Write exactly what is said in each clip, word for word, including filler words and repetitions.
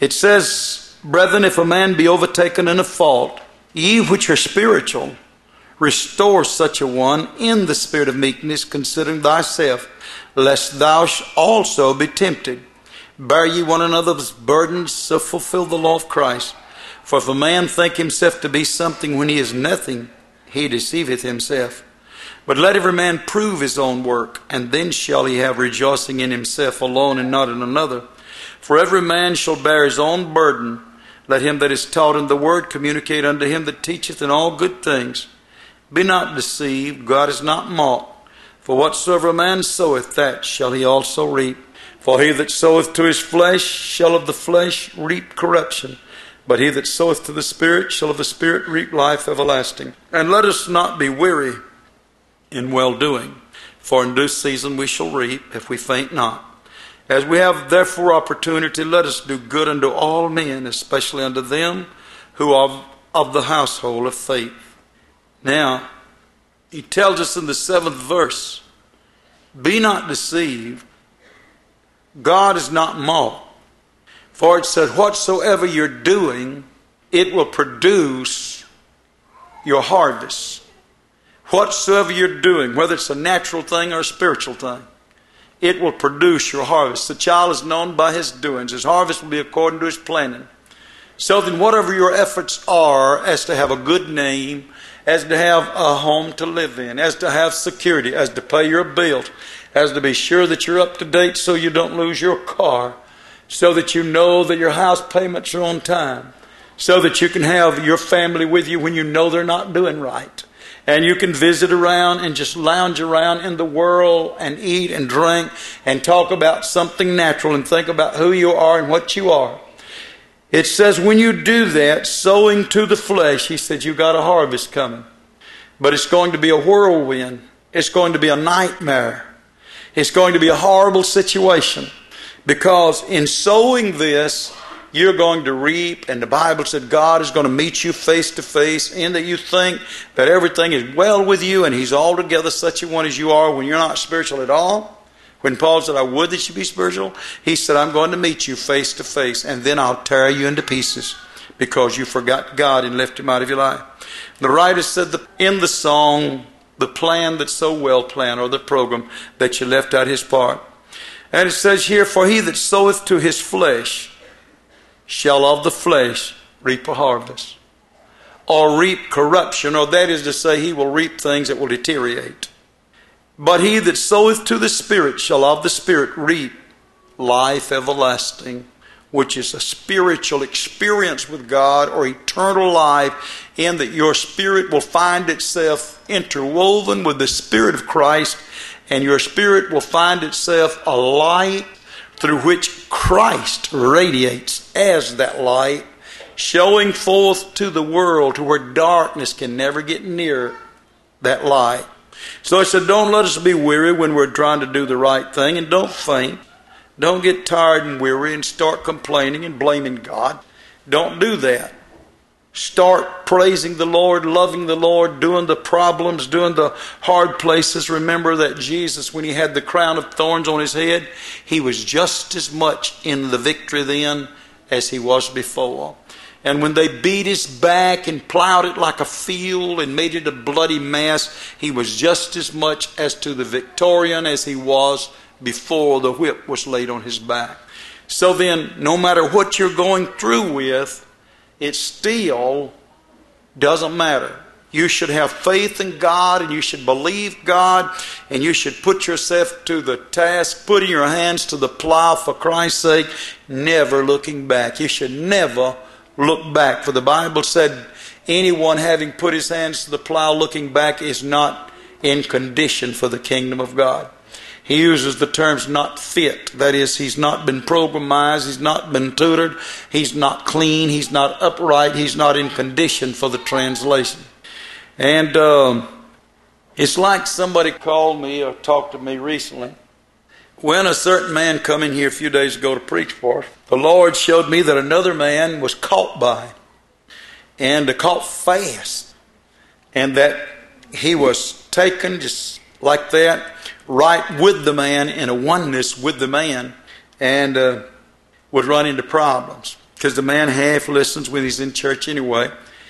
It says, brethren, if a man be overtaken in a fault, ye which are spiritual, restore such a one in the spirit of meekness, considering thyself, lest thou also be tempted. Bear ye one another's burdens, so fulfill the law of Christ. For if a man think himself to be something when he is nothing, he deceiveth himself. But let every man prove his own work, and then shall he have rejoicing in himself alone and not in another. For every man shall bear his own burden. Let him that is taught in the word communicate unto him that teacheth in all good things. Be not deceived, God is not mocked. For whatsoever a man soweth, that shall he also reap. For he that soweth to his flesh shall of the flesh reap corruption. But he that soweth to the Spirit shall of the Spirit reap life everlasting. And let us not be weary in well-doing, for in due season we shall reap, if we faint not. As we have therefore opportunity, let us do good unto all men, especially unto them who are of the household of faith. Now, he tells us in the seventh verse, be not deceived, God is not mocked. For it said, whatsoever you're doing, it will produce your harvest. Whatsoever you're doing, whether it's a natural thing or a spiritual thing, it will produce your harvest. The child is known by his doings. His harvest will be according to his planning. So then whatever your efforts are as to have a good name, as to have a home to live in, as to have security, as to pay your bills, as to be sure that you're up to date so you don't lose your car, so that you know that your house payments are on time, so that you can have your family with you when you know they're not doing right. And you can visit around and just lounge around in the world and eat and drink and talk about something natural and think about who you are and what you are. It says when you do that, sowing to the flesh, he said you got a harvest coming. But it's going to be a whirlwind. It's going to be a nightmare. It's going to be a horrible situation. Because in sowing this, you're going to reap, and the Bible said God is going to meet you face to face, in that you think that everything is well with you and He's altogether such a one as you are when you're not spiritual at all. When Paul said, I would that you be spiritual, he said, I'm going to meet you face to face, and then I'll tear you into pieces because you forgot God and left Him out of your life. The writer said that in the song, the plan that's so well planned, or the program, that you left out His part. And it says here, for he that soweth to his flesh shall of the flesh reap a harvest. Or reap corruption, or that is to say, he will reap things that will deteriorate. But he that soweth to the Spirit shall of the Spirit reap life everlasting, which is a spiritual experience with God, or eternal life, in that your spirit will find itself interwoven with the Spirit of Christ, and your spirit will find itself a light through which Christ radiates as that light, showing forth to the world to where darkness can never get near that light. So I said, don't let us be weary when we're trying to do the right thing, and don't faint. Don't get tired and weary and start complaining and blaming God. Don't do that. Start praising the Lord, loving the Lord, doing the problems, doing the hard places. Remember that Jesus, when He had the crown of thorns on His head, He was just as much in the victory then as He was before. And when they beat His back and plowed it like a field and made it a bloody mess, He was just as much as to the victorian as He was before the whip was laid on His back. So then, no matter what you're going through with, it still doesn't matter. You should have faith in God, and you should believe God, and you should put yourself to the task, putting your hands to the plow for Christ's sake, never looking back. You should never look back. For the Bible said, anyone having put his hands to the plow looking back is not in condition for the kingdom of God. He uses the terms not fit. That is, he's not been programized, he's not been tutored, he's not clean, he's not upright, he's not in condition for the translation. And um, it's like somebody called me or talked to me recently. When a certain man come in here a few days ago to preach for us, the Lord showed me that another man was caught by him, and uh, caught fast, and that he was taken just like that, right with the man, in a oneness with the man, and uh, would run into problems. because the man half listens when he's in church anyway.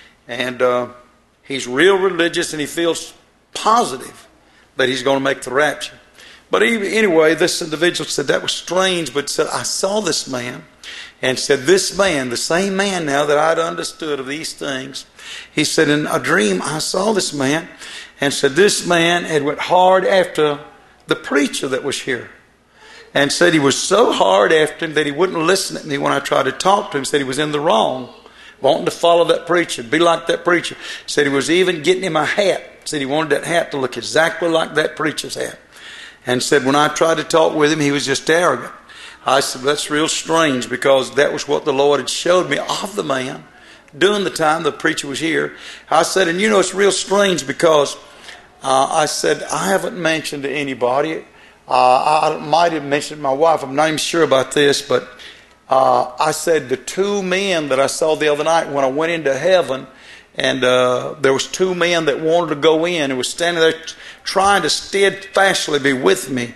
And uh, he's real religious, and he feels positive that he's going to make the rapture. But anyway, this individual said that was strange, but said, I saw this man, and said, this man, the same man now that I'd understood of these things, he said, in a dream I saw this man, and said this man had went hard after the preacher that was here. And said he was so hard after him that he wouldn't listen to me when I tried to talk to him. Said he was in the wrong, wanting to follow that preacher, be like that preacher. Said he was even getting him a hat. Said he wanted that hat to look exactly like that preacher's hat. And said when I tried to talk with him, he was just arrogant. I said, that's real strange, because that was what the Lord had showed me of the man during the time the preacher was here. I said, and you know, it's real strange because uh, I said, I haven't mentioned to anybody. Uh, I might have mentioned to my wife. I'm not even sure about this, but uh, I said the two men that I saw the other night when I went into heaven, and uh, there was two men that wanted to go in and was standing there t- trying to steadfastly be with me,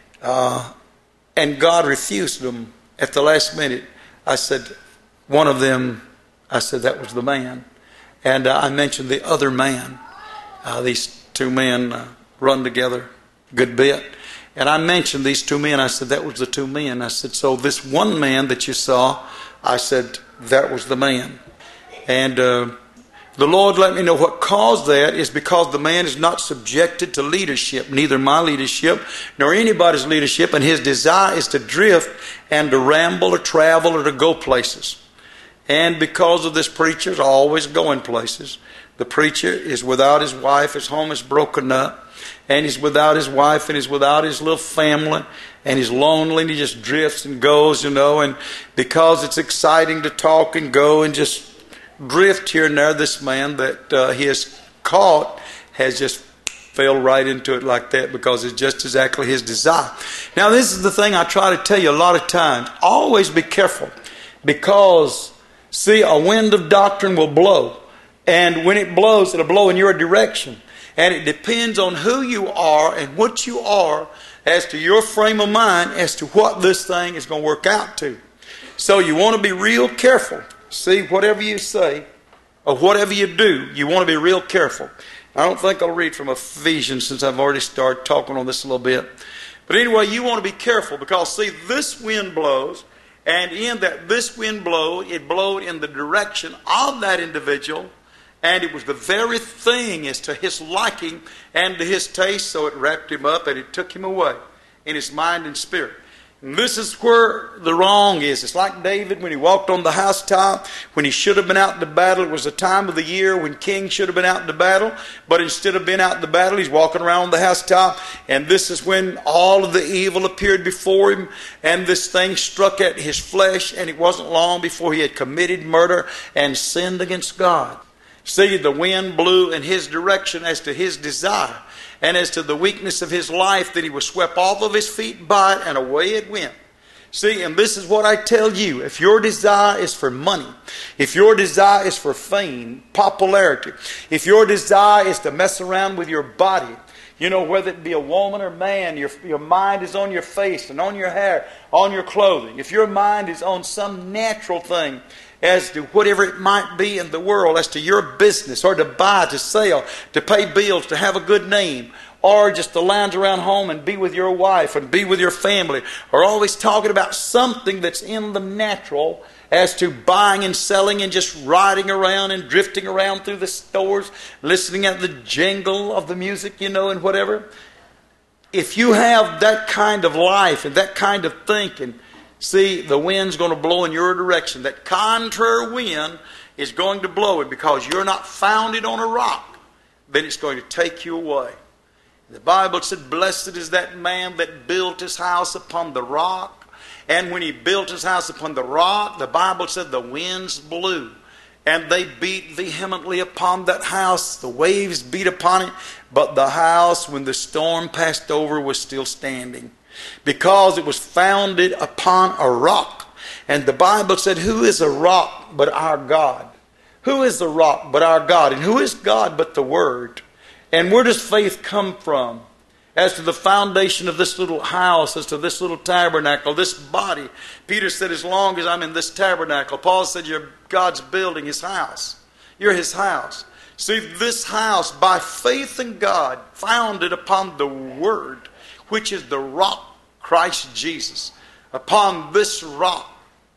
uh, and God refused them at the last minute. I said, one of them, I said that was the man, and uh, I mentioned the other man. Uh, these two men uh, run together a good bit. And I mentioned these two men. I said, that was the two men. I said, so this one man that you saw, I said, that was the man. And uh, the Lord let me know what caused that is because the man is not subjected to leadership, neither my leadership nor anybody's leadership. And his desire is to drift and to ramble or travel or to go places. And because of this preacher is always going places. The preacher is without his wife. His home is broken up. And he's without his wife, and he's without his little family, and he's lonely, and he just drifts and goes, you know. And because it's exciting to talk and go and just drift here and there, this man that uh, he has caught has just fell right into it like that, because it's just exactly his desire. Now, this is the thing I try to tell you a lot of times. Always be careful, because, see, a wind of doctrine will blow. And when it blows, it'll blow in your direction. And it depends on who you are and what you are as to your frame of mind as to what this thing is going to work out to. So you want to be real careful. See, whatever you say or whatever you do, you want to be real careful. I don't think I'll read from Ephesians since I've already started talking on this a little bit. But anyway, you want to be careful because, see, this wind blows. And in that this wind blow, it blowed in the direction of that individual. And it was the very thing as to his liking and to his taste, so it wrapped him up and it took him away in his mind and spirit. And this is where the wrong is. It's like David when he walked on the housetop, when he should have been out to battle. It was a time of the year when kings should have been out to battle, but instead of being out to battle, he's walking around on the housetop. And this is when all of the evil appeared before him, and this thing struck at his flesh, and it wasn't long before he had committed murder and sinned against God. See, the wind blew in his direction as to his desire and as to the weakness of his life, that he was swept off of his feet by it and away it went. See, and this is what I tell you. If your desire is for money, if your desire is for fame, popularity, if your desire is to mess around with your body, you know, whether it be a woman or man, your, your mind is on your face and on your hair, on your clothing. If your mind is on some natural thing, as to whatever it might be in the world, as to your business, or to buy, to sell, to pay bills, to have a good name, or just to lounge around home and be with your wife and be with your family, or always talking about something that's in the natural, as to buying and selling and just riding around and drifting around through the stores, listening at the jingle of the music, you know, and whatever. If you have that kind of life and that kind of thinking, see, the wind's going to blow in your direction. That contrary wind is going to blow it because you're not founded on a rock. Then it's going to take you away. The Bible said, blessed is that man that built his house upon the rock. And when he built his house upon the rock, the Bible said the winds blew. And they beat vehemently upon that house. The waves beat upon it. But the house, when the storm passed over, was still standing, because it was founded upon a rock. And the Bible said, who is a rock but our God? Who is the rock but our God? And who is God but the Word? And where does faith come from? as to the foundation of this little house, as to this little tabernacle, this body. Peter said, as long as I'm in this tabernacle. Paul said, you're God's building, His house. You're His house. See, this house, by faith in God, founded upon the Word, which is the rock, Christ Jesus. Upon this rock,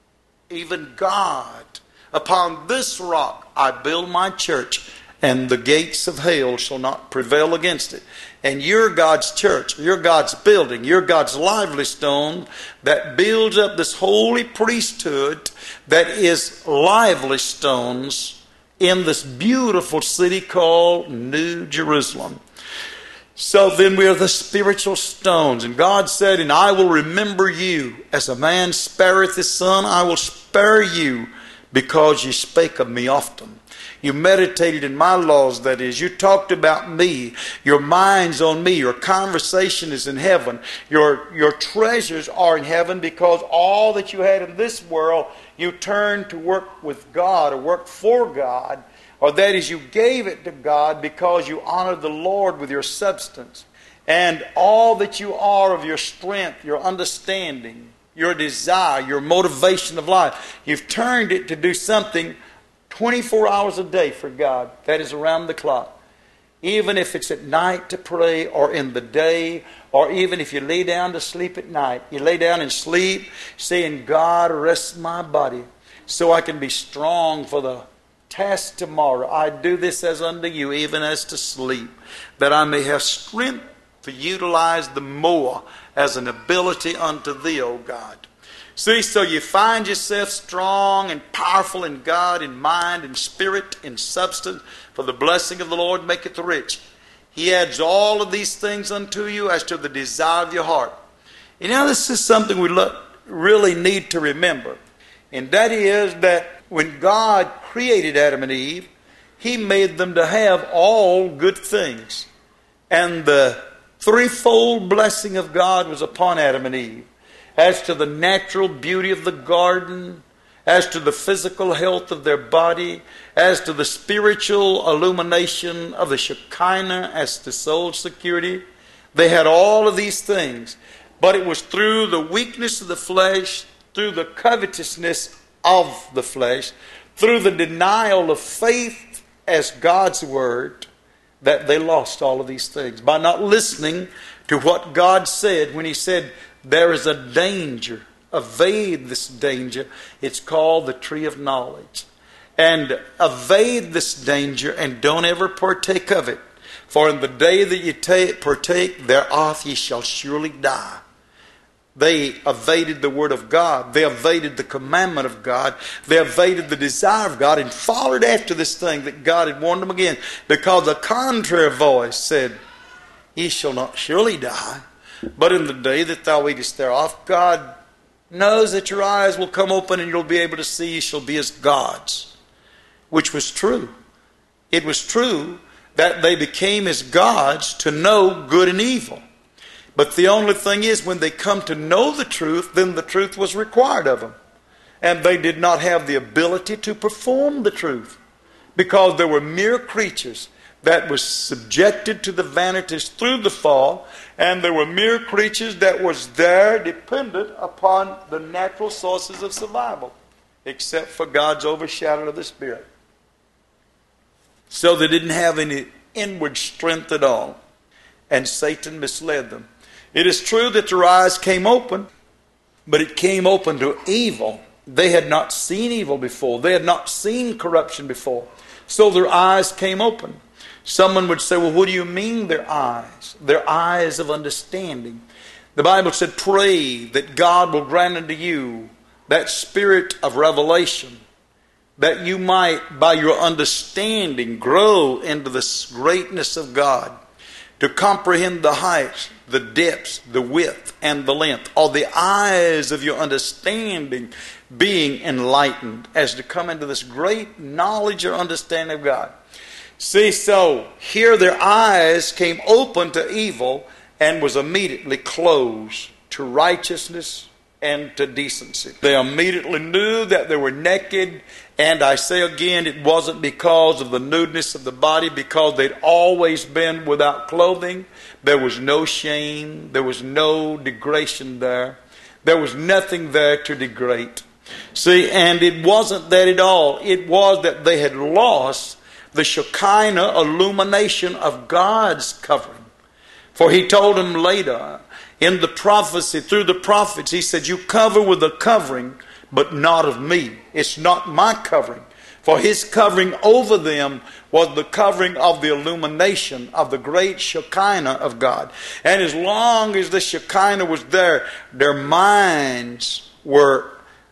even God, upon this rock I build my church, and the gates of hell shall not prevail against it. And you're God's church, you're God's building, you're God's lively stone that builds up this holy priesthood that is lively stones in this beautiful city called New Jerusalem. So then we are the spiritual stones. And God said, and I will remember you. As a man spareth his son, I will spare you, because you spake of me often. You meditated in my laws, that is. You talked about me. Your mind's on me. Your conversation is in heaven. Your, your treasures are in heaven, because all that you had in this world, you turned to work with God or work for God. Or that is, you gave it to God because you honored the Lord with your substance. And all that you are of your strength, your understanding, your desire, your motivation of life, you've turned it to do something twenty-four hours a day for God. That is around the clock. Even if it's at night to pray, or in the day, or even if you lay down to sleep at night. You lay down and sleep saying, God, rest my body so I can be strong for the task tomorrow. I do this as unto you, even as to sleep, that I may have strength to utilize the more as an ability unto thee, O God. See, so you find yourself strong and powerful in God, in mind, in spirit, in substance, for the blessing of the Lord maketh rich. He adds all of these things unto you as to the desire of your heart. You know, this is something we really need to remember. And that is that when God created Adam and Eve, He made them to have all good things. And the threefold blessing of God was upon Adam and Eve. As to the natural beauty of the garden, as to the physical health of their body, as to the spiritual illumination of the Shekinah, as to soul security. They had all of these things. But it was through the weakness of the flesh, through the covetousness of the flesh, through the denial of faith as God's word, that they lost all of these things. By not listening to what God said when He said, there is a danger. Evade this danger. It's called the tree of knowledge. And evade this danger and don't ever partake of it. For in the day that you take, partake thereof, ye shall surely die. They evaded the word of God. They evaded the commandment of God. They evaded the desire of God and followed after this thing that God had warned them again. Because the contrary voice said, ye shall not surely die. But in the day that thou eatest thereof, God knows that your eyes will come open and you'll be able to see, you shall be as gods. Which was true. It was true that they became as gods to know good and evil. But the only thing is, when they come to know the truth, then the truth was required of them. And they did not have the ability to perform the truth, because they were mere creatures that was subjected to the vanities through the fall, and there were mere creatures that was there dependent upon the natural sources of survival, except for God's overshadowing of the Spirit. So they didn't have any inward strength at all, and Satan misled them. It is true that their eyes came open, but it came open to evil. They had not seen evil before. They had not seen corruption before. So their eyes came open. Someone would say, well, what do you mean their eyes? Their eyes of understanding. The Bible said, pray that God will grant unto you that spirit of revelation, that you might, by your understanding, grow into the greatness of God, to comprehend the heights, the depths, the width, and the length, or the eyes of your understanding being enlightened, as to come into this great knowledge or understanding of God. See, so here their eyes came open to evil and was immediately closed to righteousness and to decency. They immediately knew that they were naked, and I say again, it wasn't because of the nudeness of the body, because they'd always been without clothing. There was no shame. There was no degradation there. There was nothing there to degrade. See, and it wasn't that at all. It was that they had lost the Shekinah illumination of God's covering. For he told them later, in the prophecy, through the prophets, he said, you cover with a covering, but not of me. It's not my covering. For his covering over them was the covering of the illumination of the great Shekinah of God. And as long as the Shekinah was there, their minds were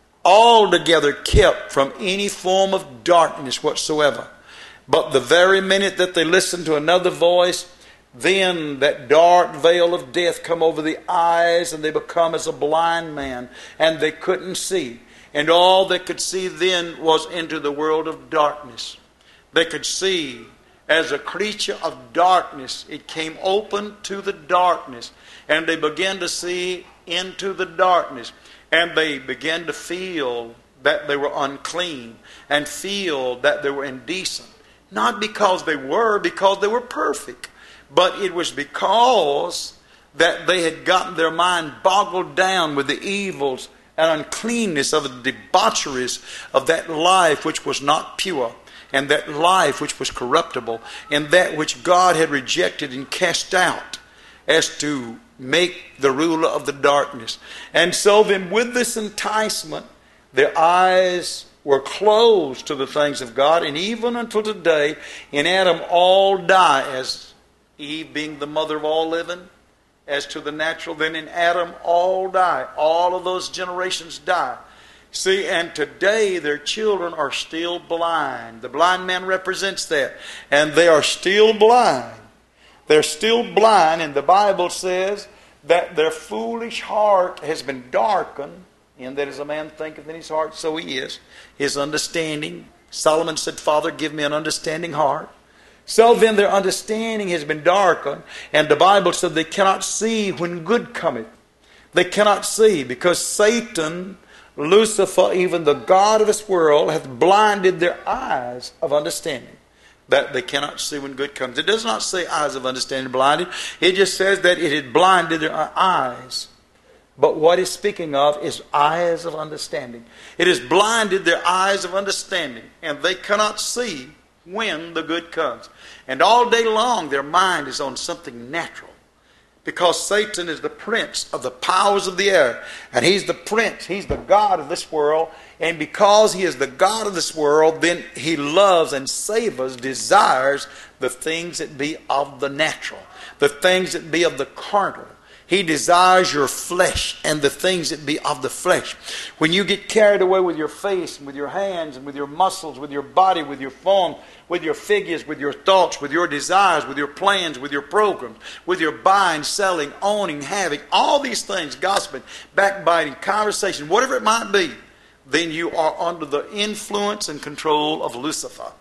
altogether kept from any form of darkness whatsoever. But the very minute that they listened to another voice, then that dark veil of death come over the eyes, and they become as a blind man, and they couldn't see. And all they could see then was into the world of darkness. They could see as a creature of darkness. It came open to the darkness, and they began to see into the darkness. And they began to feel that they were unclean and feel that they were indecent. Not because they were, because they were perfect. But it was because that they had gotten their mind boggled down with the evils and uncleanness of the debaucheries of that life which was not pure, and that life which was corruptible, and that which God had rejected and cast out as to make the ruler of the darkness. And so then with this enticement, their eyes were closed to the things of God, and even until today, in Adam all die, as Eve being the mother of all living, as to the natural, then in Adam all die. All of those generations die. See, and today their children are still blind. The blind man represents that. And they are still blind. They're still blind, and the Bible says that their foolish heart has been darkened, in that as a man thinketh in his heart, so he is. His understanding. Solomon said, Father, give me an understanding heart. So then their understanding has been darkened, and the Bible said they cannot see when good cometh. They cannot see because Satan, Lucifer, even the God of this world, hath blinded their eyes of understanding, that they cannot see when good comes. It does not say eyes of understanding blinded. It just says that it had blinded their eyes. But what it's speaking of is eyes of understanding. It has blinded their eyes of understanding, and they cannot see when the good comes. And all day long their mind is on something natural, because Satan is the prince of the powers of the air, and he's the prince, he's the God of this world. And because he is the God of this world, then he loves and savors, desires the things that be of the natural, the things that be of the carnal. He desires your flesh and the things that be of the flesh. When you get carried away with your face and with your hands and with your muscles, with your body, with your form, with your figures, with your thoughts, with your desires, with your plans, with your programs, with your buying, selling, owning, having, all these things, gossiping, backbiting, conversation, whatever it might be, then you are under the influence and control of Lucifer.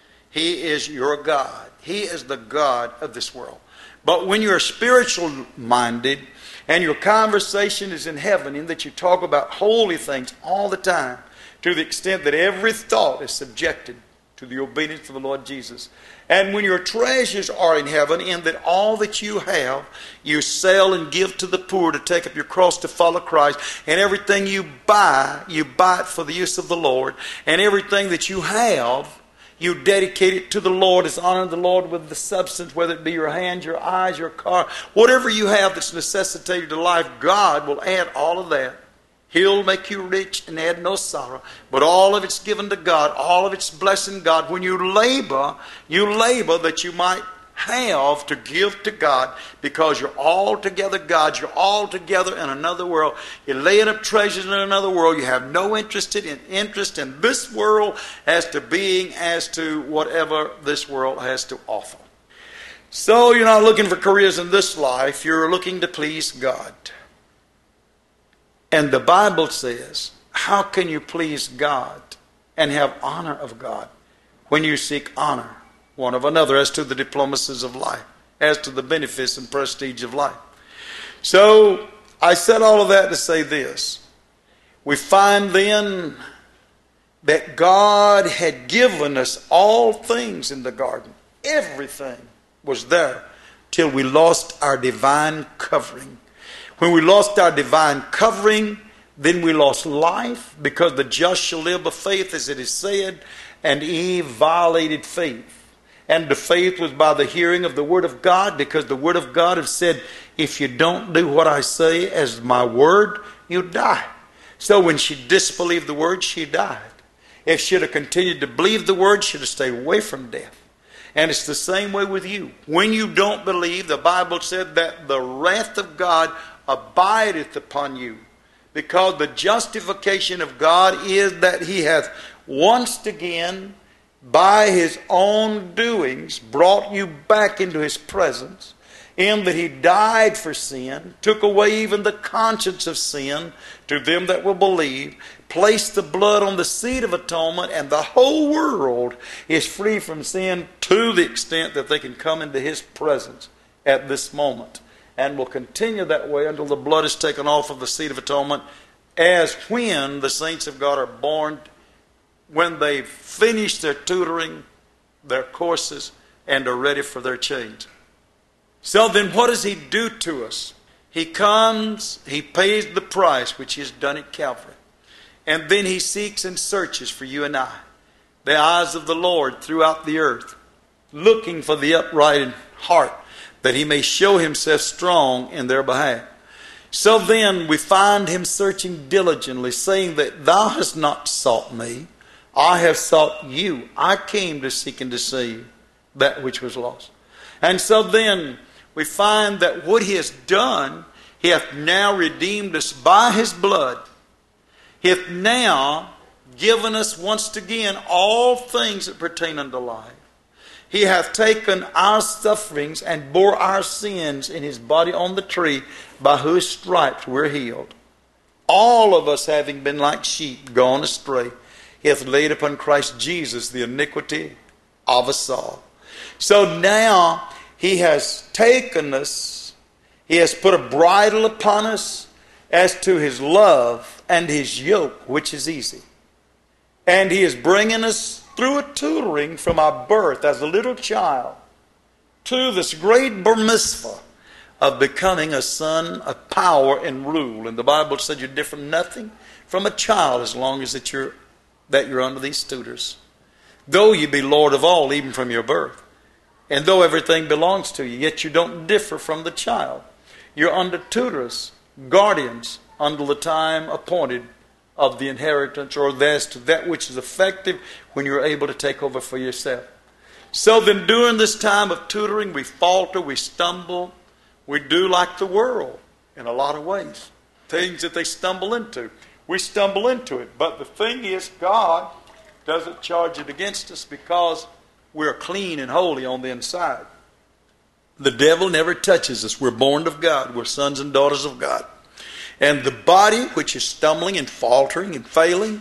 He is your God. He is the God of this world. But when you're spiritual minded and your conversation is in heaven, in that you talk about holy things all the time, to the extent that every thought is subjected to the obedience of the Lord Jesus. And when your treasures are in heaven, in that all that you have, you sell and give to the poor to take up your cross to follow Christ. And everything you buy, you buy it for the use of the Lord. And everything that you have, you dedicate it to the Lord, as honor the Lord with the substance, whether it be your hands, your eyes, your car, whatever you have that's necessitated to life, God will add all of that. He'll make you rich and add no sorrow. But all of it's given to God. All of it's blessing God. When you labor, you labor that you might have to give to God, because you're all together God. You're all together in another world. You're laying up treasures in another world. You have no interest in, interest in this world as to being as to whatever this world has to offer. So you're not looking for careers in this life. You're looking to please God. And the Bible says, how can you please God and have honor of God when you seek honor one of another, as to the diplomacies of life, as to the benefits and prestige of life? So I said all of that to say this. We find then that God had given us all things in the garden. Everything was there till we lost our divine covering. When we lost our divine covering, then we lost life, because the just shall live by faith, as it is said, and Eve violated faith. And the faith was by the hearing of the Word of God, because the Word of God has said, if you don't do what I say as my word, you'll die. So when she disbelieved the Word, she died. If she'd have continued to believe the Word, she'd have stayed away from death. And it's the same way with you. When you don't believe, the Bible said that the wrath of God abideth upon you. Because the justification of God is that He hath once again, by His own doings, brought you back into His presence, in that He died for sin, took away even the conscience of sin to them that will believe, placed the blood on the seat of atonement, and the whole world is free from sin to the extent that they can come into His presence at this moment. And will continue that way until the blood is taken off of the seat of atonement, as when the saints of God are born, when they've finished their tutoring, their courses, and are ready for their change. So then what does He do to us? He comes, He pays the price which He has done at Calvary. And then He seeks and searches for you and I, the eyes of the Lord throughout the earth, looking for the upright in heart, that He may show Himself strong in their behalf. So then we find Him searching diligently, saying that Thou hast not sought me, I have sought you. I came to seek and to save that which was lost. And so then we find that what He has done, He hath now redeemed us by His blood. He hath now given us once again all things that pertain unto life. He hath taken our sufferings and bore our sins in His body on the tree, by whose stripes we're healed. All of us, having been like sheep gone astray, He hath laid upon Christ Jesus the iniquity of us all. So now He has taken us, He has put a bridle upon us as to His love and His yoke, which is easy. And He is bringing us through a tutoring from our birth as a little child to this great bar mitzvah of becoming a son of power and rule. And the Bible said you're different nothing from a child as long as that you're, that you're under these tutors. Though you be Lord of all, even from your birth, and though everything belongs to you, yet you don't differ from the child. You're under tutors, guardians, until the time appointed of the inheritance, or as to that which is effective when you're able to take over for yourself. So then during this time of tutoring, we falter, we stumble, we do like the world in a lot of ways. Things that they stumble into. We stumble into it. But the thing is, God doesn't charge it against us because we're clean and holy on the inside. The devil never touches us. We're born of God. We're sons and daughters of God. And the body, which is stumbling and faltering and failing,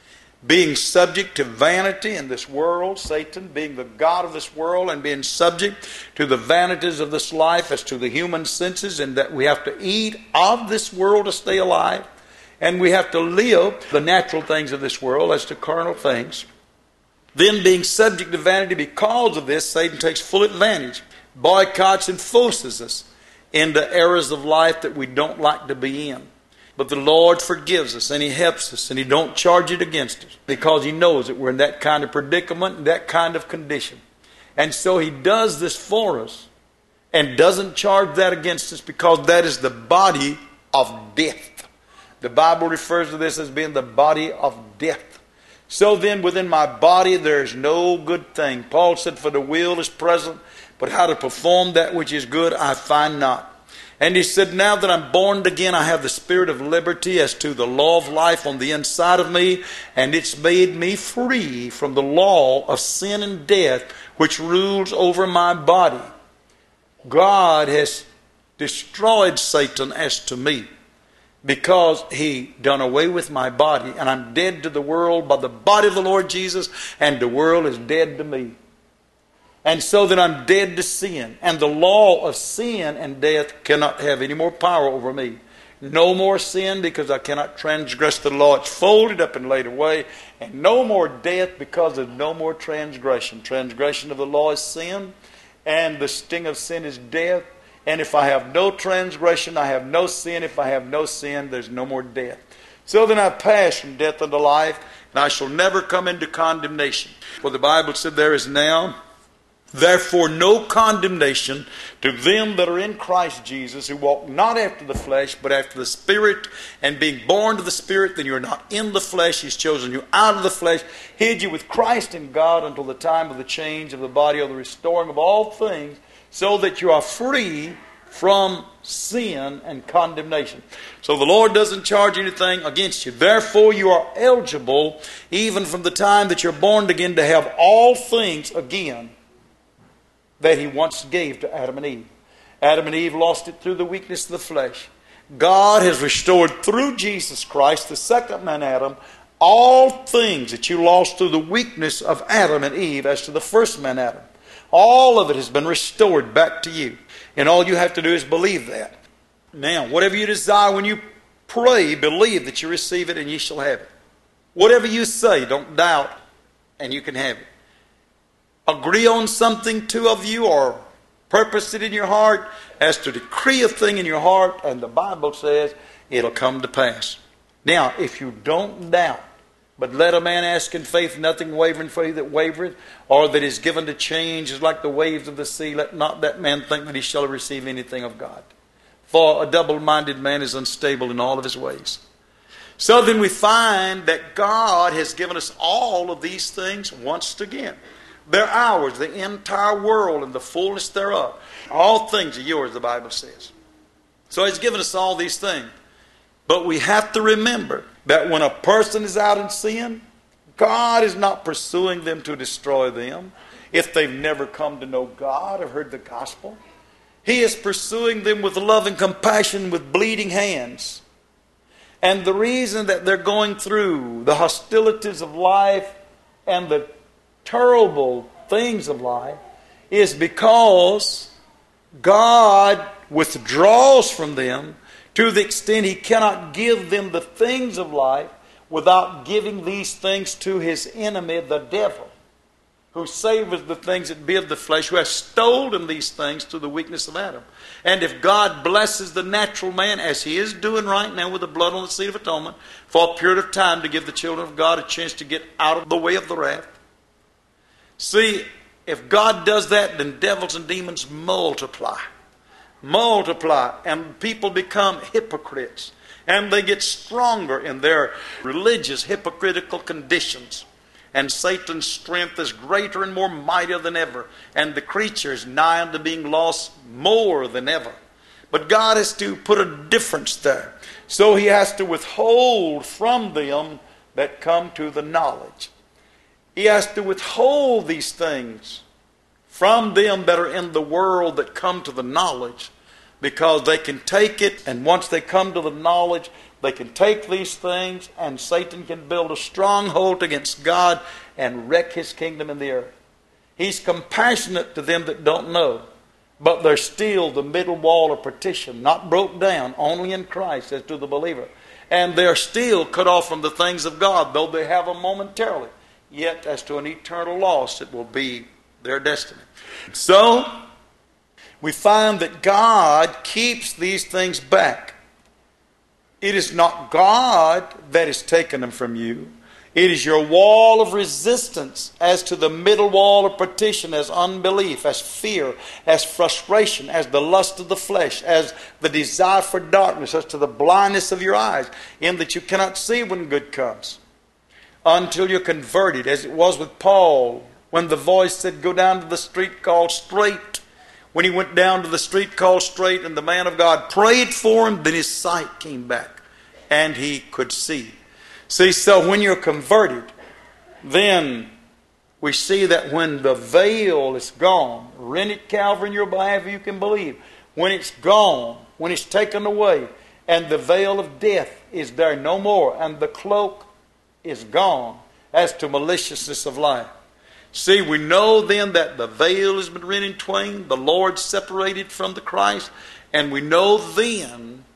being subject to vanity in this world, Satan being the god of this world, and being subject to the vanities of this life as to the human senses, and that we have to eat of this world to stay alive, and we have to live the natural things of this world as to carnal things. Then being subject to vanity because of this, Satan takes full advantage, boycotts and forces us into areas of life that we don't like to be in. But the Lord forgives us and He helps us, and He don't charge it against us because He knows that we're in that kind of predicament, that kind of condition. And so He does this for us and doesn't charge that against us because that is the body of death. The Bible refers to this as being the body of death. So then within my body there is no good thing. Paul said, for the will is present, but how to perform that which is good I find not. And he said, now that I'm born again, I have the spirit of liberty as to the law of life on the inside of me, and it's made me free from the law of sin and death which rules over my body. God has destroyed Satan as to me because He done away with my body, and I'm dead to the world by the body of the Lord Jesus, and the world is dead to me. And so that I'm dead to sin. And the law of sin and death cannot have any more power over me. No more sin because I cannot transgress the law. It's folded up and laid away. And no more death because there's no more transgression. Transgression of the law is sin, and the sting of sin is death. And if I have no transgression, I have no sin. If I have no sin, there's no more death. So then I pass from death unto life, and I shall never come into condemnation. For the Bible said there is now, therefore, no condemnation to them that are in Christ Jesus, who walk not after the flesh, but after the Spirit. And being born to the Spirit, then you are not in the flesh. He's chosen you out of the flesh, hid you with Christ in God until the time of the change of the body, or the restoring of all things, so that you are free from sin and condemnation. So the Lord doesn't charge anything against you. Therefore, you are eligible, even from the time that you're born again, to have all things again that He once gave to Adam and Eve. Adam and Eve lost it through the weakness of the flesh. God has restored through Jesus Christ, the second man Adam, all things that you lost through the weakness of Adam and Eve as to the first man Adam. All of it has been restored back to you. And all you have to do is believe that. Now, whatever you desire when you pray, believe that you receive it and you shall have it. Whatever you say, don't doubt, and you can have it. Agree on something, two of you, or purpose it in your heart as to decree a thing in your heart, and the Bible says it'll come to pass. Now, if you don't doubt, but let a man ask in faith, nothing wavering, for he that wavereth, or that is given to change, is like the waves of the sea. Let not that man think that he shall receive anything of God. For a double-minded man is unstable in all of his ways. So then we find that God has given us all of these things once again. They're ours, the entire world and the fullness thereof. All things are yours, the Bible says. So He's given us all these things. But we have to remember that when a person is out in sin, God is not pursuing them to destroy them if they've never come to know God or heard the gospel. He is pursuing them with love and compassion, with bleeding hands. And the reason that they're going through the hostilities of life and the terrible things of life is because God withdraws from them to the extent He cannot give them the things of life without giving these things to His enemy, the devil, who savors the things that be of the flesh, who has stolen these things through the weakness of Adam. And if God blesses the natural man, as He is doing right now with the blood on the seat of atonement, for a period of time to give the children of God a chance to get out of the way of the wrath. See, if God does that, then devils and demons multiply. Multiply, and people become hypocrites. And they get stronger in their religious, hypocritical conditions. And Satan's strength is greater and more mighty than ever. And the creature is nigh unto being lost more than ever. But God has to put a difference there. So He has to withhold from them that come to the knowledge. He has to withhold these things from them that are in the world that come to the knowledge, because they can take it, and once they come to the knowledge, they can take these things, and Satan can build a stronghold against God and wreck His kingdom in the earth. He's compassionate to them that don't know, but they're still the middle wall of partition, not broke down, only in Christ as to the believer. And they're still cut off from the things of God, though they have them momentarily. Yet as to an eternal loss, it will be their destiny. So, we find that God keeps these things back. It is not God that has taken them from you. It is your wall of resistance as to the middle wall of partition, as unbelief, as fear, as frustration, as the lust of the flesh, as the desire for darkness, as to the blindness of your eyes, in that you cannot see when good comes until you're converted, as it was with Paul when the voice said, go down to the street called Straight. When he went down to the street called Straight and the man of God prayed for him, then his sight came back and he could see. See, so when you're converted, then we see that when the veil is gone, rented Calvary in your behalf, you can believe. When it's gone, when it's taken away, and the veil of death is there no more, and the cloak is gone as to maliciousness of life. See, we know then that the veil has been rent in twain, the Lord separated from the Christ, and we know then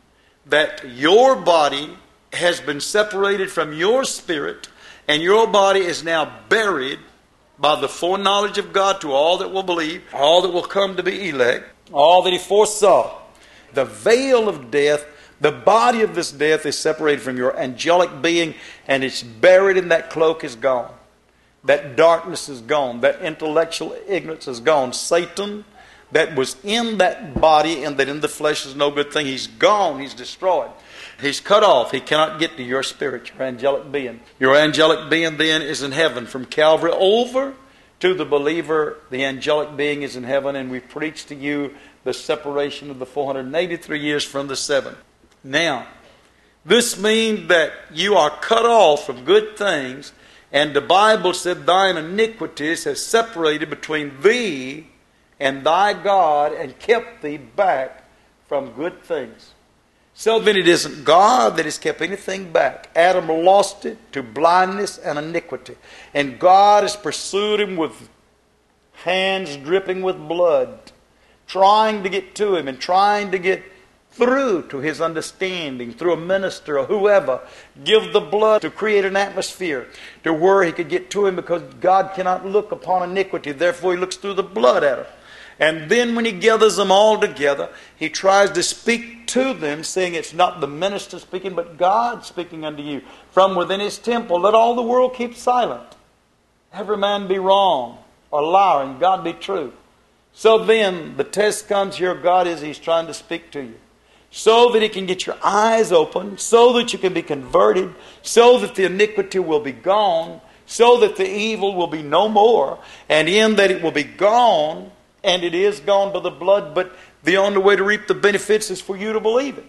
that your body has been separated from your spirit, and your body is now buried by the foreknowledge of God to all that will believe, all that will come to be elect, all that He foresaw. The veil of death, the body of this death is separated from your angelic being, and it's buried in that cloak, is gone. That darkness is gone. That intellectual ignorance is gone. Satan, that was in that body and that in the flesh is no good thing, he's gone. He's destroyed. He's cut off. He cannot get to your spirit, your angelic being. Your angelic being then is in heaven. From Calvary over to the believer, the angelic being is in heaven, and we preach to you the separation of the four hundred eighty-three years from the seven. Now, this means that you are cut off from good things, and the Bible said, thine iniquities have separated between thee and thy God and kept thee back from good things. So then it isn't God that has kept anything back. Adam lost it to blindness and iniquity. And God has pursued him with hands dripping with blood, trying to get to him and trying to get through to his understanding through a minister or whoever. Give the blood to create an atmosphere to where he could get to him, because God cannot look upon iniquity. Therefore he looks through the blood at him. And then when he gathers them all together, he tries to speak to them, saying it's not the minister speaking, but God speaking unto you from within his temple. Let all the world keep silent. Every man be wrong or liar, and God be true. So then the test comes here. God is, he's trying to speak to you, so that he can get your eyes open, so that you can be converted, so that the iniquity will be gone, so that the evil will be no more, and in that it will be gone. And it is gone by the blood, but the only way to reap the benefits is for you to believe it.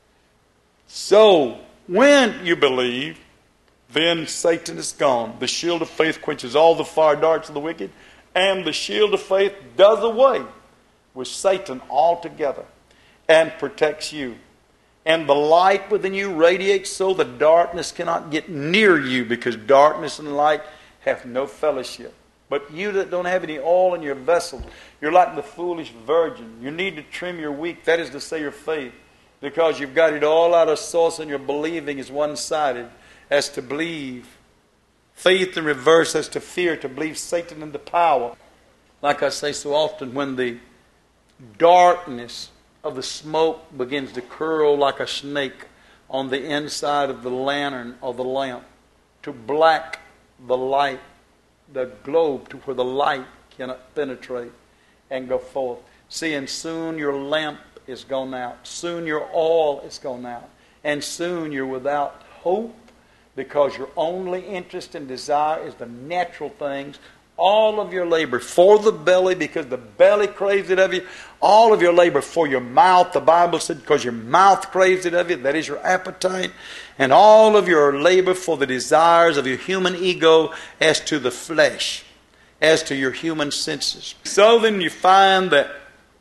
So, when you believe, then Satan is gone. The shield of faith quenches all the fire darts of the wicked, and the shield of faith does away with Satan altogether and protects you. And the light within you radiates so the darkness cannot get near you, because darkness and light have no fellowship. But you that don't have any oil in your vessel, you're like the foolish virgin. You need to trim your wick, that is to say your faith, because you've got it all out of source and your believing is one-sided as to believe. Faith in reverse as to fear, to believe Satan into power. Like I say so often, when the darkness of the smoke begins to curl like a snake on the inside of the lantern or the lamp, to black the light, the globe, to where the light cannot penetrate and go forth. See, and soon your lamp is gone out. Soon your oil is gone out. And soon you're without hope, because your only interest and desire is the natural things. All of your labor for the belly, because the belly craves it of you. All of your labor for your mouth, the Bible said, because your mouth craves it of you. That is your appetite. And all of your labor for the desires of your human ego as to the flesh, as to your human senses. So then you find that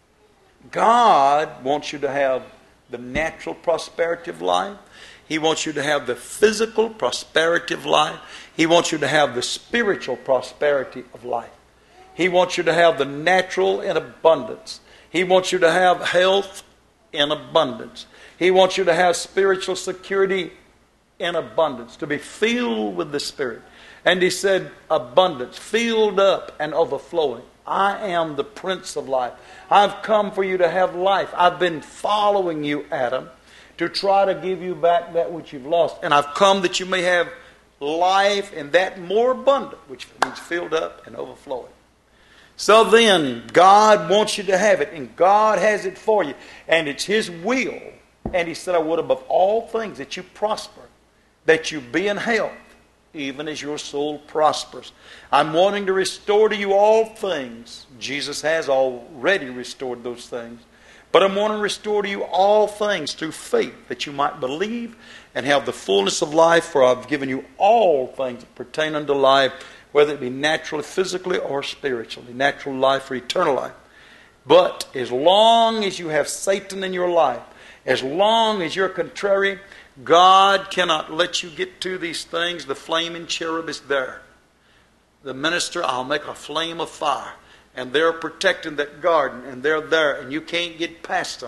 God wants you to have the natural prosperity of life. He wants you to have the physical prosperity of life. He wants you to have the spiritual prosperity of life. He wants you to have the natural in abundance. He wants you to have health in abundance. He wants you to have spiritual security in abundance, to be filled with the Spirit. And he said abundance, filled up and overflowing. I am the Prince of Life. I've come for you to have life. I've been following you, Adam, to try to give you back that which you've lost. And I've come that you may have life, and that more abundant, which means filled up and overflowing. So then, God wants you to have it, and God has it for you. And it's His will. And He said, I would above all things that you prosper, that you be in health, even as your soul prospers. I'm wanting to restore to you all things. Jesus has already restored those things. But I'm wanting to restore to you all things through faith, that you might believe and have the fullness of life. For I've given you all things that pertain unto life, whether it be naturally, physically, or spiritually. Natural life or eternal life. But as long as you have Satan in your life, as long as you're contrary, God cannot let you get to these things. The flaming cherub is there. The minister, I'll make a flame of fire. And they're protecting that garden, and they're there, and you can't get past them,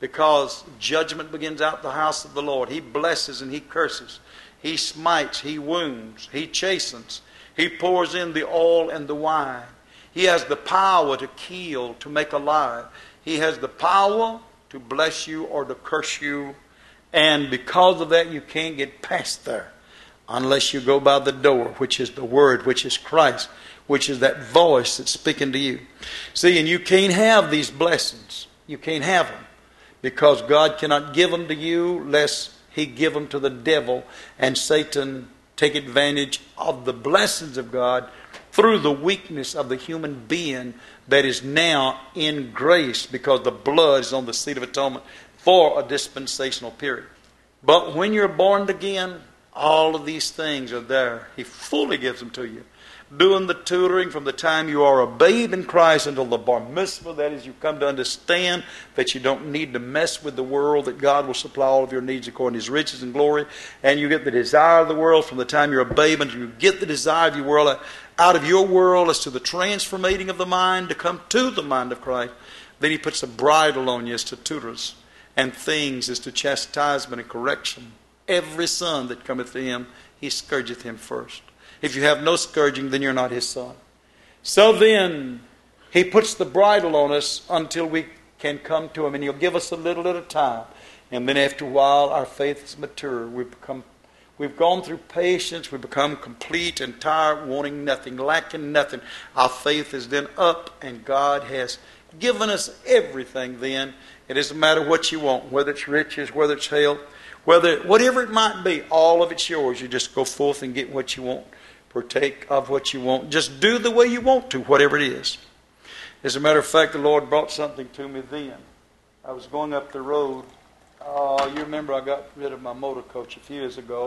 because judgment begins out the house of the Lord. He blesses and He curses. He smites, He wounds, He chastens. He pours in the oil and the wine. He has the power to kill, to make alive. He has the power to bless you or to curse you. And because of that, you can't get past there unless you go by the door, which is the Word, which is Christ, which is that voice that's speaking to you. See, and you can't have these blessings. You can't have them because God cannot give them to you lest He give them to the devil and Satan take advantage of the blessings of God through the weakness of the human being that is now in grace because the blood is on the seat of atonement for a dispensational period. But when you're born again, all of these things are there. He fully gives them to you. Doing the tutoring from the time you are a babe in Christ until the bar mitzvah, that is, you come to understand that you don't need to mess with the world, that God will supply all of your needs according to His riches and glory, and you get the desire of the world from the time you're a babe until you get the desire of your world out of your world as to the transformating of the mind to come to the mind of Christ. Then He puts a bridle on you as to tutors and things as to chastisement and correction. Every son that cometh to Him, He scourgeth him first. If you have no scourging, then you're not His son. So then, He puts the bridle on us until we can come to Him. And He'll give us a little at a time. And then after a while, our faith is mature. We've become, we've gone through patience. We've become complete, entire, wanting nothing, lacking nothing. Our faith is then up, and God has given us everything then. It doesn't matter what you want, whether it's riches, whether it's health, whether whatever it might be, all of it's yours. You just go forth and get what you want. Partake of what you want. Just do the way you want to, whatever it is. As a matter of fact, the Lord brought something to me then. I was going up the road. Uh, you remember I got rid of my motor coach a few years ago.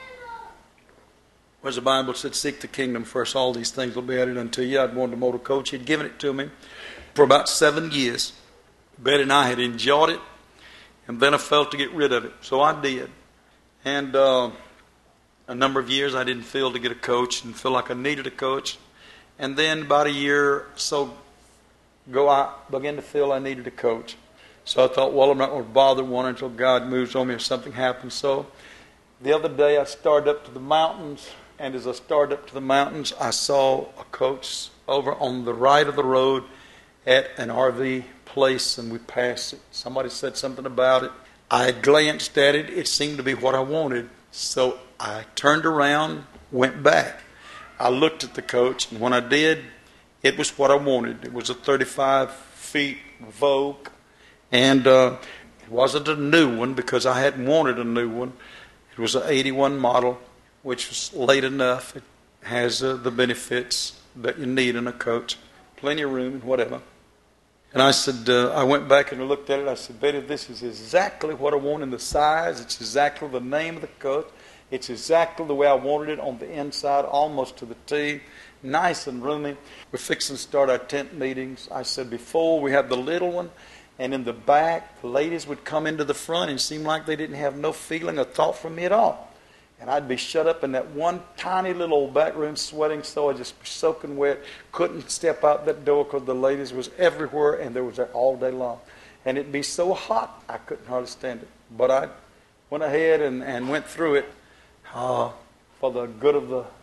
Whereas the Bible said, seek the kingdom first. All these things will be added unto you. I'd wanted a motor coach. He'd given it to me for about seven years. Betty and I had enjoyed it. And then I felt to get rid of it. So I did. And uh, a number of years I didn't feel to get a coach. Didn't feel like I needed a coach. And then about a year or so ago, I began to feel I needed a coach. So I thought, well, I'm not going to bother one until God moves on me or something happens. So the other day I started up to the mountains. And as I started up to the mountains, I saw a coach over on the right of the road at an R V place, and we passed it. Somebody said something about it. I glanced at it. It seemed to be what I wanted. So I turned around, went back. I looked at the coach, and when I did, it was what I wanted. It was a thirty-five feet Vogue, and uh, it wasn't a new one because I hadn't wanted a new one. It was an eighty-one model, which was late enough. It has uh, the benefits that you need in a coach. Plenty of room and whatever. And I said, uh, I went back and looked at it. I said, Betty, this is exactly what I want in the size. It's exactly the name of the coach. It's exactly the way I wanted it on the inside, almost to the T. Nice and roomy. We're fixing to start our tent meetings. I said, before we had the little one, and in the back, the ladies would come into the front and seem like they didn't have no feeling or thought for me at all. And I'd be shut up in that one tiny little old back room sweating so I'd just be soaking wet. Couldn't step out that door because the ladies was everywhere and they was there all day long. And it'd be so hot I couldn't hardly stand it. But I went ahead and, and went through it uh, for the good of the,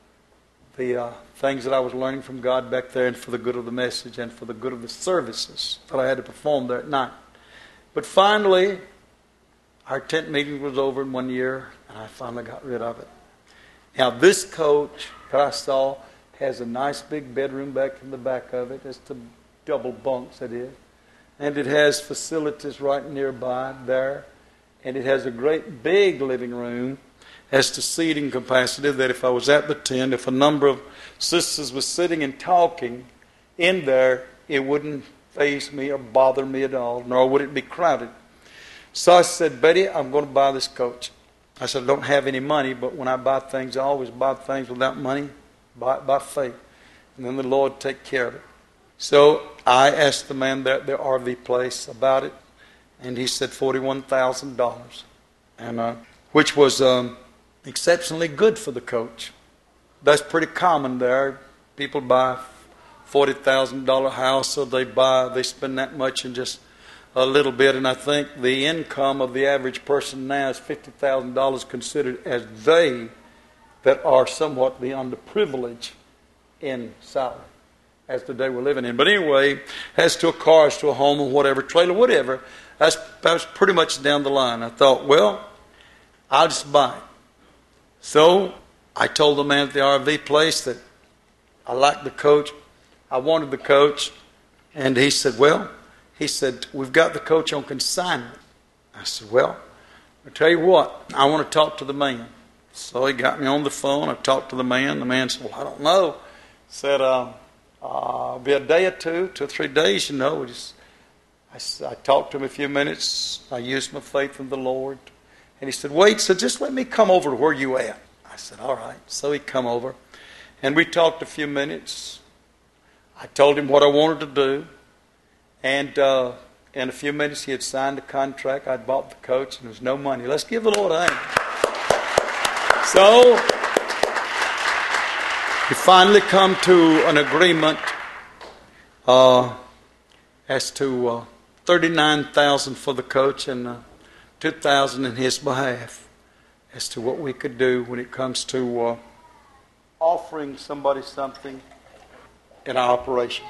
the uh, things that I was learning from God back there and for the good of the message and for the good of the services that I had to perform there at night. But finally, our tent meeting was over in one year, and I finally got rid of it. Now, this coach that I saw has a nice big bedroom back in the back of it. It's the double bunks, it is. And it has facilities right nearby there. And it has a great big living room as to seating capacity that if I was at the tent, if a number of sisters were sitting and talking in there, it wouldn't faze me or bother me at all, nor would it be crowded. So I said, Betty, I'm going to buy this coach. I said, I don't have any money, but when I buy things, I always buy things without money, buy it by faith. And then the Lord take care of it. So I asked the man there at the R V place about it, and he said forty-one thousand dollars, and uh, which was um, exceptionally good for the coach. That's pretty common there. People buy forty thousand dollars house, so they buy, they spend that much in just a little bit, and I think the income of the average person now is fifty thousand dollars, considered as they that are somewhat beyond the privilege in salary, as the day we're living in. But anyway, as to a car, as to a home, or whatever, trailer, whatever, that's, that's pretty much down the line. I thought, well, I'll just buy it. So I told the man at the R V place that I liked the coach. I wanted the coach. And he said, well, he said, we've got the coach on consignment. I said, well, I'll tell you what, I want to talk to the man. So he got me on the phone. I talked to the man. The man said, well, I don't know. Said, uh, uh, be a day or two, two or three days, you know. We just, I, I talked to him a few minutes. I used my faith in the Lord. And he said, wait, so just let me come over to where you at. I said, all right. So he come over. And we talked a few minutes. I told him what I wanted to do. And uh, in a few minutes he had signed a contract. I'd bought the coach and there was no money. Let's give the Lord a hand. So we finally come to an agreement uh, as to uh, thirty-nine thousand dollars for the coach and uh, two thousand dollars in his behalf, as to what we could do when it comes to uh, offering somebody something in our operation.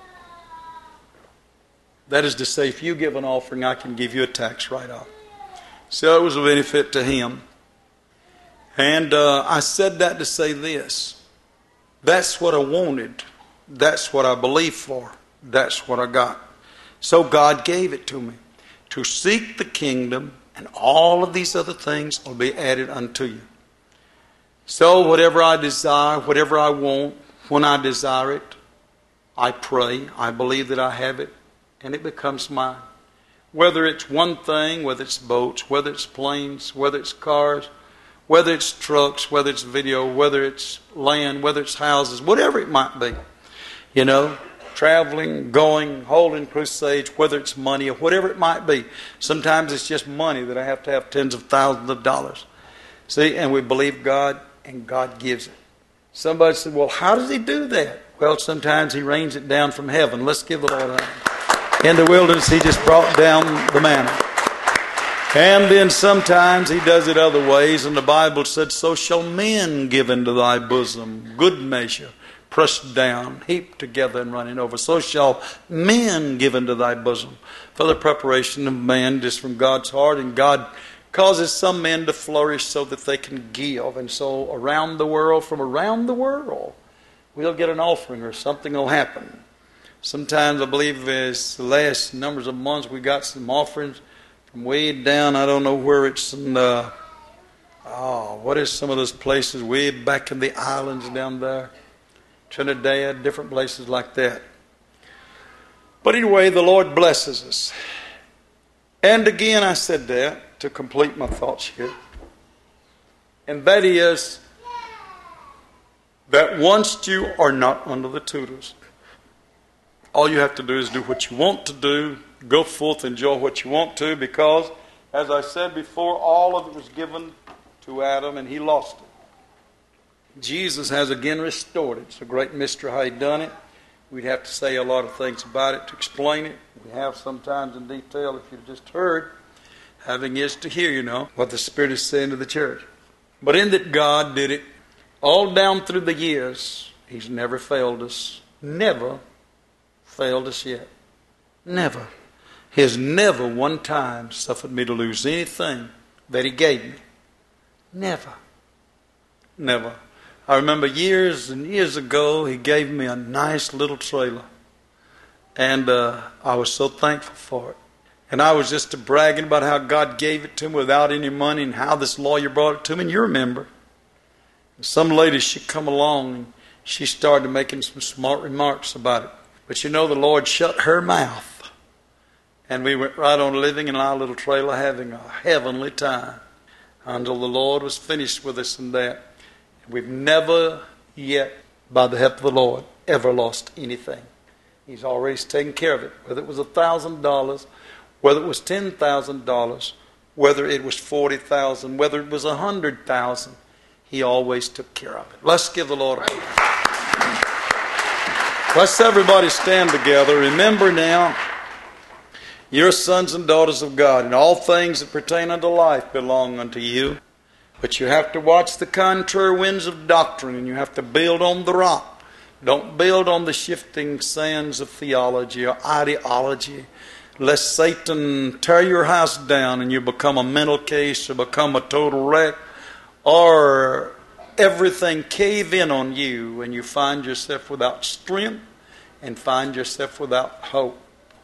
That is to say, if you give an offering, I can give you a tax write-off. So it was a benefit to him. And uh, I said that to say this. That's what I wanted. That's what I believed for. That's what I got. So God gave it to me. To seek the kingdom, and all of these other things will be added unto you. So whatever I desire, whatever I want, when I desire it, I pray, I believe that I have it, and it becomes mine. Whether it's one thing, whether it's boats, whether it's planes, whether it's cars, whether it's trucks, whether it's video, whether it's land, whether it's houses, whatever it might be. You know, traveling, going, holding crusades, whether it's money or whatever it might be. Sometimes it's just money that I have to have tens of thousands of dollars. See, and we believe God, and God gives it. Somebody said, well, how does he do that? Well, sometimes he rains it down from heaven. Let's give the Lord a hand. In the wilderness, he just brought down the manna. And then sometimes he does it other ways. And the Bible said, so shall men give into thy bosom good measure, pressed down, heaped together, and running over. So shall men give into thy bosom. For the preparation of man is from God's heart, and God causes some men to flourish so that they can give. And so around the world, from around the world, we'll get an offering or something will happen. Sometimes I believe as the last numbers of months we got some offerings from way down, I don't know where it's in the, oh, what is some of those places way back in the islands down there? Trinidad, different places like that. But anyway, the Lord blesses us. And again, I said that to complete my thoughts here. And that is that once you are not under the tutors, all you have to do is do what you want to do, go forth, enjoy what you want to, because, as I said before, all of it was given to Adam and he lost it. Jesus has again restored it. It's a great mystery how he done it. We'd have to say a lot of things about it to explain it. We have sometimes in detail, if you've just heard. Having ears to hear, you know, what the Spirit is saying to the church. But in that God did it all down through the years, he's never failed us. Never failed us yet. Never. He has never one time suffered me to lose anything that he gave me. Never. Never. I remember years and years ago, he gave me a nice little trailer. And uh, I was so thankful for it. And I was just bragging about how God gave it to me without any money and how this lawyer brought it to me. And you remember. And some lady, she come along and she started making some smart remarks about it. But you know, the Lord shut her mouth. And we went right on living in our little trailer having a heavenly time until the Lord was finished with us in that. We've never yet, by the help of the Lord, ever lost anything. He's always taken care of it. Whether it was one thousand dollars, whether it was ten thousand dollars, whether it was forty thousand dollars, whether it was one hundred thousand dollars, he always took care of it. Let's give the Lord a hand. Let's everybody stand together. Remember now, You're sons and daughters of God, and all things that pertain unto life belong unto you. But you have to watch the contrary winds of doctrine, and you have to build on the rock. Don't build on the shifting sands of theology or ideology, lest Satan tear your house down and you become a mental case or become a total wreck, or everything cave in on you and you find yourself without strength and find yourself without hope.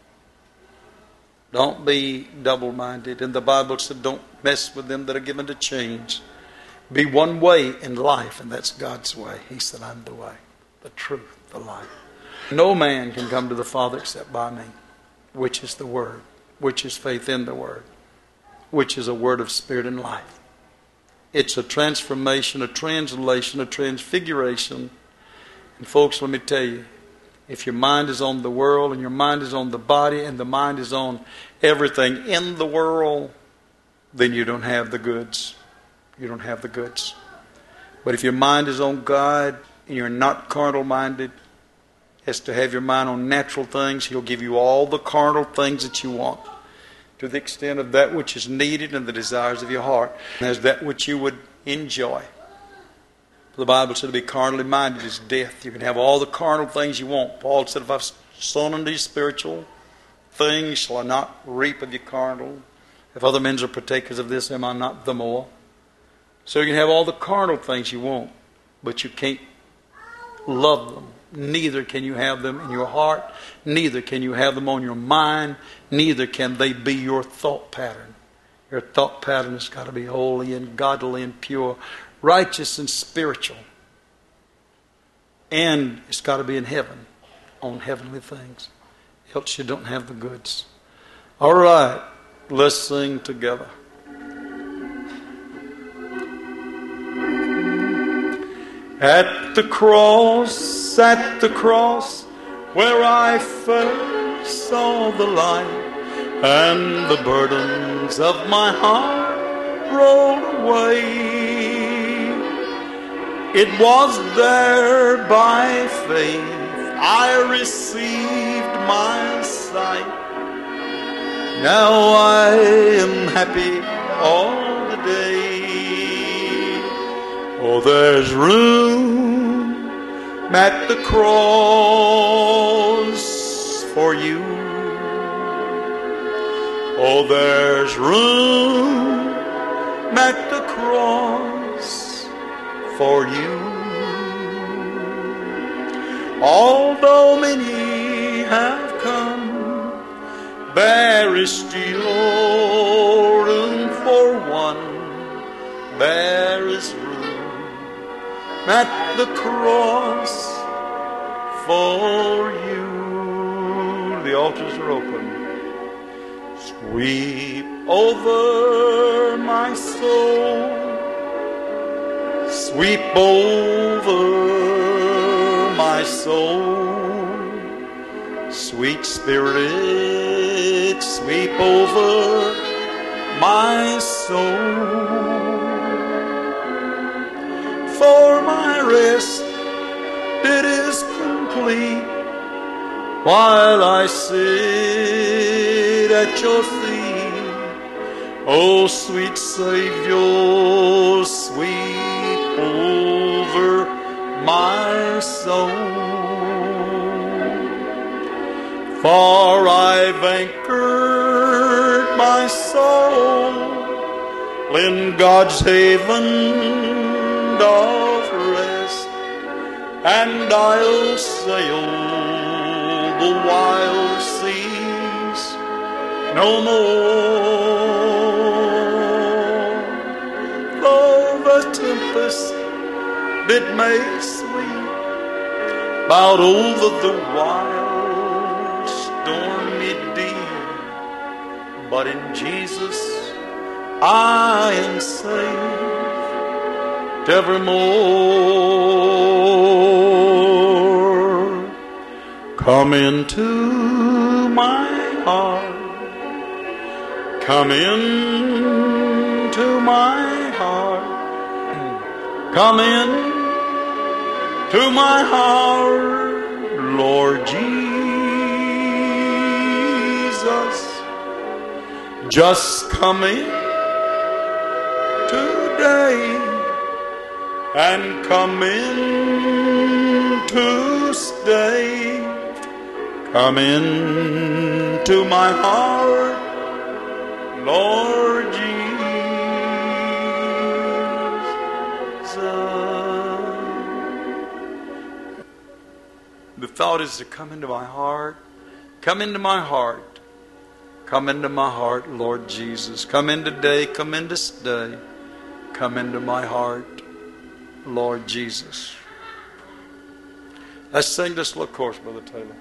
Don't be double-minded. And the Bible said don't mess with them that are given to change. Be one way in life, and that's God's way. He said, I'm the way, the truth, the life. No man can come to the Father except by me, which is the Word, which is faith in the Word, which is a word of spirit and life. It's a transformation, a translation, a transfiguration. And folks, let me tell you, if your mind is on the world and your mind is on the body and the mind is on everything in the world, then you don't have the goods. You don't have the goods. But if your mind is on God and you're not carnal-minded, as to have your mind on natural things, He'll give you all the carnal things that you want to the extent of that which is needed and the desires of your heart. And as that which you would enjoy. The Bible said to be carnally minded is death. You can have all the carnal things you want. Paul said, if I've sown unto you spiritual things, shall I not reap of you carnal? If other men are partakers of this, am I not the more? So you can have all the carnal things you want, but you can't love them. Neither can you have them in your heart. Neither can you have them on your mind. Neither can they be your thought pattern. Your thought pattern has got to be holy and godly and pure, righteous and spiritual. And it's got to be in heaven, on heavenly things. Else you don't have the goods. All right, let's sing together. At the cross, at the cross, where I first saw the light, and the burdens of my heart rolled away. It was there by faith I received my sight. Now I am happy all the day. Oh, there's room at the cross for you. Oh, there's room at the cross for you. Although many have come, there is still room for one. There is room at the cross for you. The altars are open. Sweep over my soul. Sweep over my soul. Sweet Spirit, sweep over my soul. For my rest, it is complete while I sit at your feet. Oh, sweet Savior, sweep over my soul. For I've anchored my soul in God's haven of rest, and I'll sail the wild seas no more. Though the tempest it may sweep out over the wild stormy deep, but in Jesus I am safe evermore. Come into my heart. Come into my heart. Come in to my heart, Lord Jesus. just come in today and come in to stay. Come in to my heart, Lord Jesus. The thought is to come into my heart. Come into my heart. Come into my heart, Lord Jesus. Come in today. Come in to stay. Come into my heart, Lord Jesus. Let's sing this little chorus, Brother Taylor.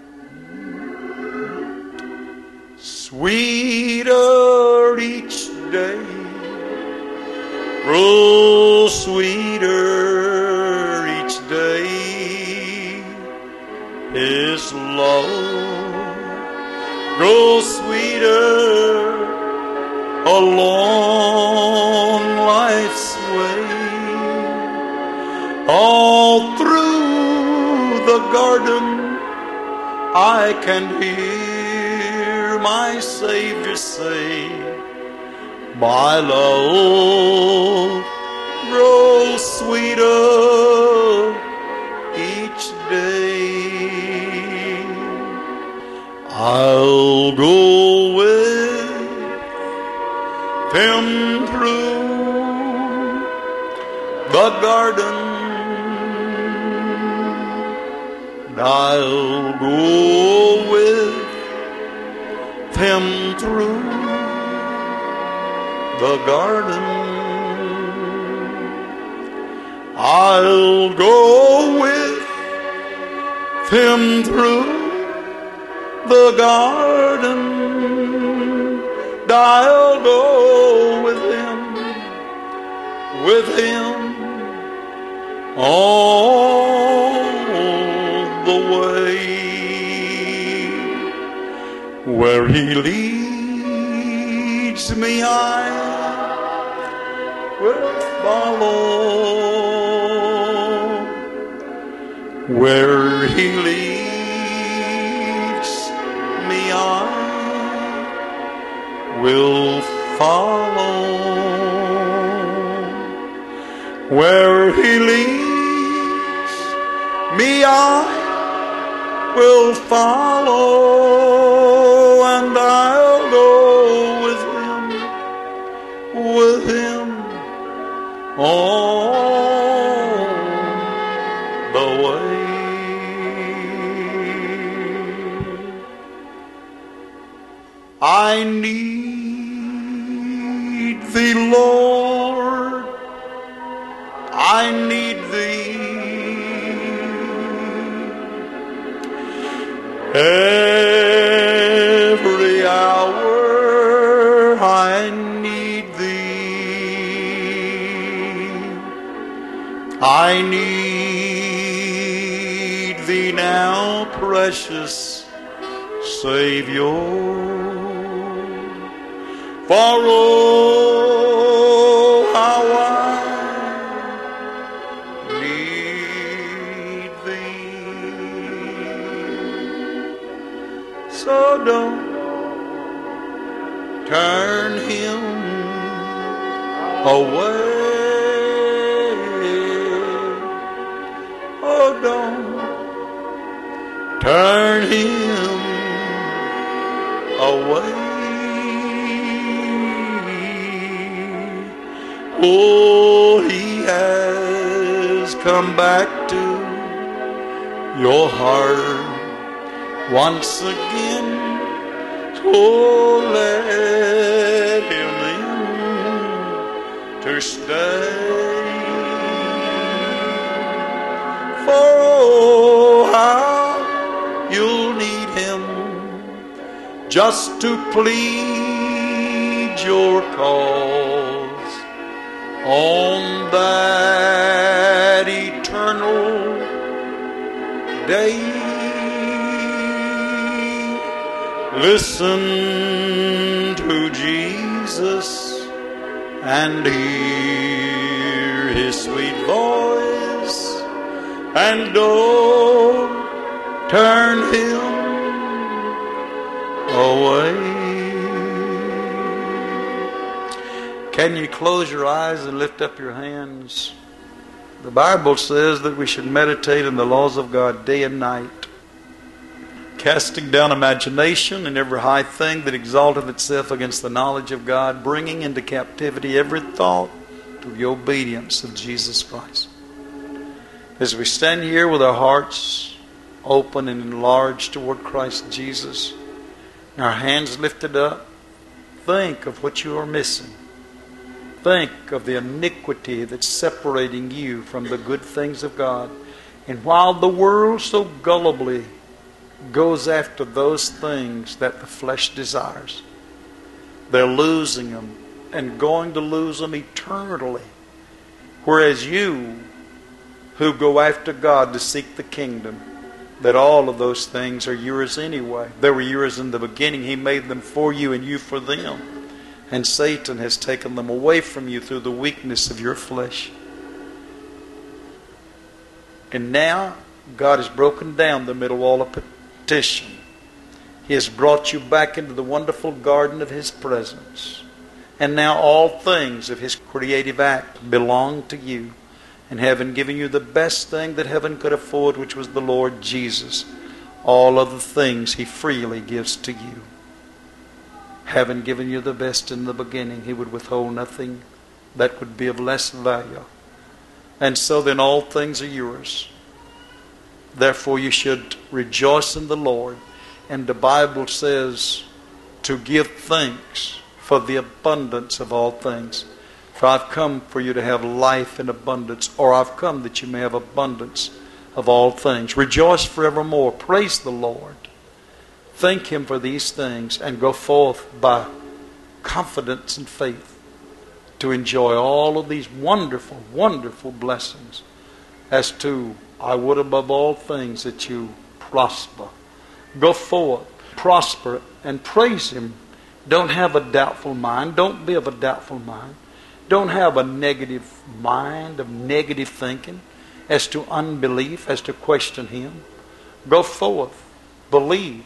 Sweeter each day, grow sweeter each day, His love grows sweeter along life's way. All through the garden I can hear my Savior say, my love grows sweeter each day. I'll go with Him through the garden. I'll go with Him through the garden. I'll go with Him through the garden. I'll go with Him, with Him all the way. Where He leads me, I will follow. Where He leads me, I will follow. Where He leads me, I will follow, and I'll go with Him, with Him all the way. I need Thee, Lord, I need Thee. Every hour I need Thee. I need Thee now, precious Savior. For oh, how I need Thee. So don't turn Him away. Oh, don't turn Him away. Oh, He has come back to your heart once again. Oh, let Him in to stay. For oh, how you'll need Him just to plead your cause on that eternal day. Listen to Jesus and hear His sweet voice, and don't turn Him away. Can you close your eyes and lift up your hands? The Bible says that we should meditate in the laws of God day and night, casting down imagination and every high thing that exalteth itself against the knowledge of God, bringing into captivity every thought to the obedience of Jesus Christ. As we stand here with our hearts open and enlarged toward Christ Jesus, and our hands lifted up, think of what you are missing. Think of the iniquity that's separating you from the good things of God. And while the world so gullibly goes after those things that the flesh desires, they're losing them and going to lose them eternally. Whereas you, who go after God to seek the kingdom, that all of those things are yours anyway. They were yours in the beginning. He made them for you and you for them. And Satan has taken them away from you through the weakness of your flesh. And now God has broken down the middle wall of partition. He has brought you back into the wonderful garden of His presence. And now all things of His creative act belong to you. And heaven given you the best thing that heaven could afford, which was the Lord Jesus. All of the things He freely gives to you. Having given you the best in the beginning, He would withhold nothing that would be of less value. And so then all things are yours. Therefore you should rejoice in the Lord. And the Bible says to give thanks for the abundance of all things. For I've come for you to have life in abundance, or I've come that you may have abundance of all things. Rejoice forevermore. Praise the Lord. Thank Him for these things and go forth by confidence and faith to enjoy all of these wonderful, wonderful blessings. As to, I would above all things that you prosper. Go forth, prosper, and praise Him. Don't have a doubtful mind. Don't be of a doubtful mind. Don't have a negative mind of negative thinking as to unbelief, as to question Him. Go forth, believe,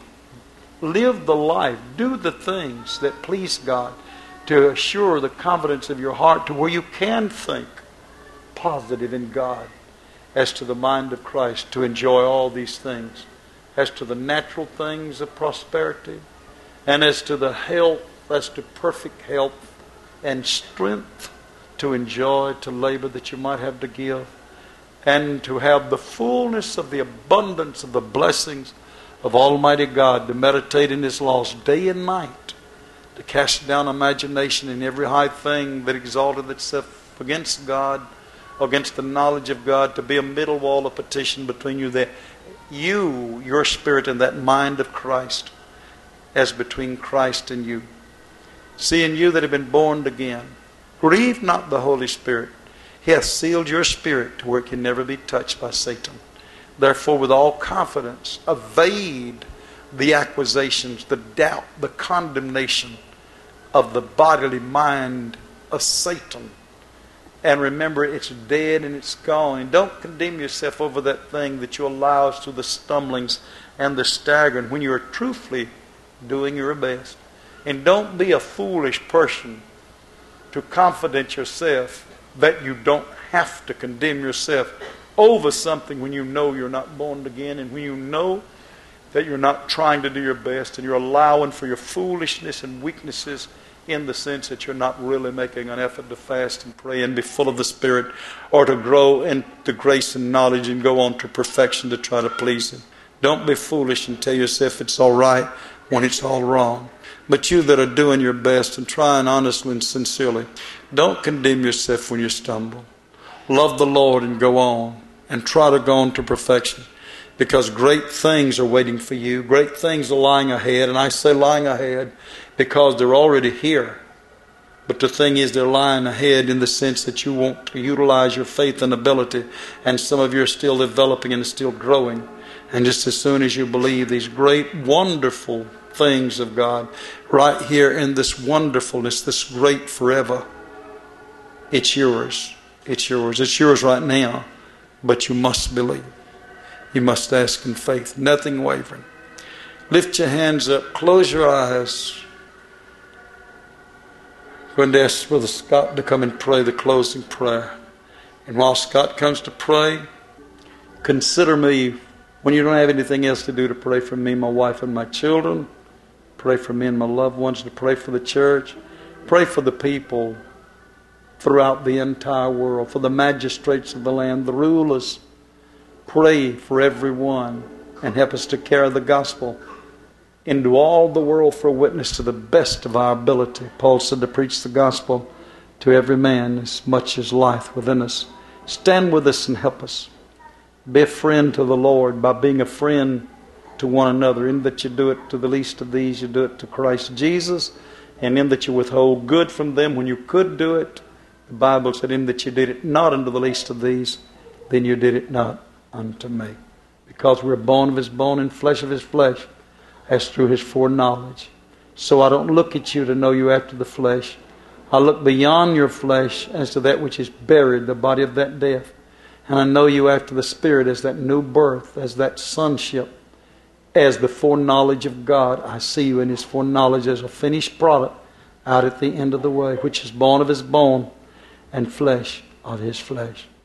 live the life, do the things that please God to assure the confidence of your heart to where you can think positive in God as to the mind of Christ, to enjoy all these things, as to the natural things of prosperity, and as to the health, as to perfect health and strength to enjoy, to labor that you might have to give, and to have the fullness of the abundance of the blessings of Almighty God, to meditate in His laws day and night, to cast down imagination in every high thing that exalted itself against God, against the knowledge of God, to be a middle wall of partition between you there. You, your spirit, and that mind of Christ, as between Christ and you. Seeing you that have been born again, grieve not the Holy Spirit. He hath sealed your spirit to where it can never be touched by Satan. Therefore, with all confidence, evade the accusations, the doubt, the condemnation of the bodily mind of Satan. And remember, it's dead and it's gone. And don't condemn yourself over that thing that you allow through the stumblings and the staggering when you are truthfully doing your best. And don't be a foolish person to confident yourself that you don't have to condemn yourself over something when you know you're not born again, and when you know that you're not trying to do your best, and you're allowing for your foolishness and weaknesses, in the sense that you're not really making an effort to fast and pray and be full of the Spirit, or to grow in the grace and knowledge and go on to perfection to try to please Him. Don't be foolish and tell yourself it's all right when it's all wrong. But you that are doing your best and trying honestly and sincerely, don't condemn yourself when you stumble. Love the Lord and go on, and try to go on to perfection, because great things are waiting for you. Great things are lying ahead, and I say lying ahead because they're already here. But the thing is, they're lying ahead in the sense that you want to utilize your faith and ability, and some of you are still developing and still growing. And just as soon as you believe these great, wonderful things of God, right here in this wonderfulness, this great forever, it's yours. It's yours. It's yours right now. But you must believe. You must ask in faith, nothing wavering. Lift your hands up, close your eyes. We're going to ask Brother Scott to come and pray the closing prayer. And while Scott comes to pray, consider me, when you don't have anything else to do, to pray for me, my wife, and my children. Pray for me and my loved ones, to pray for the church. Pray for the people throughout the entire world, for the magistrates of the land, the rulers. Pray for everyone and help us to carry the gospel into all the world for a witness to the best of our ability. Paul said to preach the gospel to every man as much as life within us. Stand with us and help us. Be a friend to the Lord by being a friend to one another. In that you do it to the least of these, you do it to Christ Jesus. And in that you withhold good from them when you could do it. The Bible said, in that you did it not unto the least of these, then you did it not unto me. Because we're bone of his bone and flesh of his flesh, as through his foreknowledge. So I don't look at you to know you after the flesh. I look beyond your flesh as to that which is buried, the body of that death. And I know you after the Spirit as that new birth, as that sonship, as the foreknowledge of God. I see you in his foreknowledge as a finished product out at the end of the way, which is bone of his bone and flesh of his flesh.